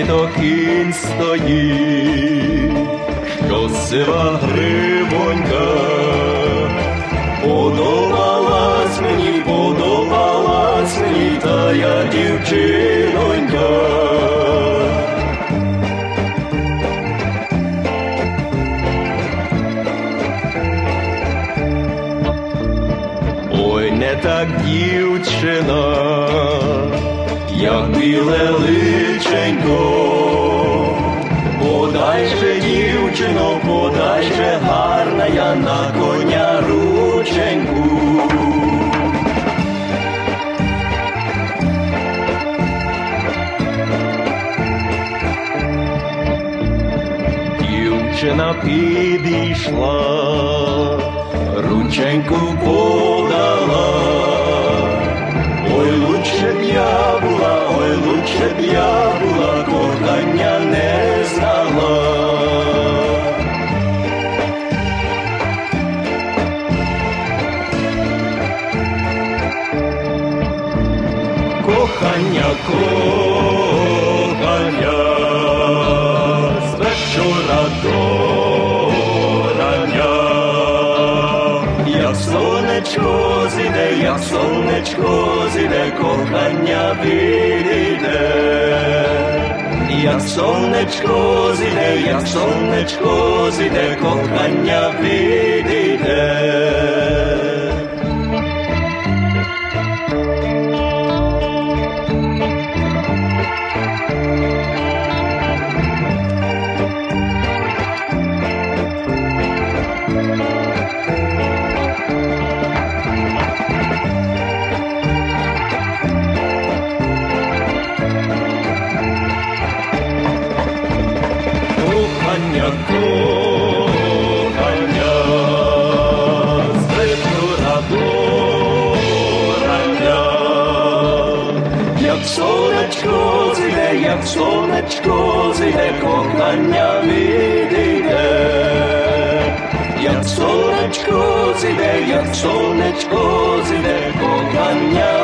то кінь стоїть, що сива гривонька. Подобалась мені тая дівчинонька. Ой, не так дівчина, як біле личенько. Подай же, дівчино, подай же, гарна я на коня рученьку. Дівчина підійшла, рученьку подала. Ой, лучше б я була, кохання не знала. Кохання, з вечора до рання, як сонечко зійде, кохання відійде. Як сонечко зійде, кохання відійде. Кохання, з вечора до рання, як сонечко зійде, кохання відійде. Як сонечко зійде, кохання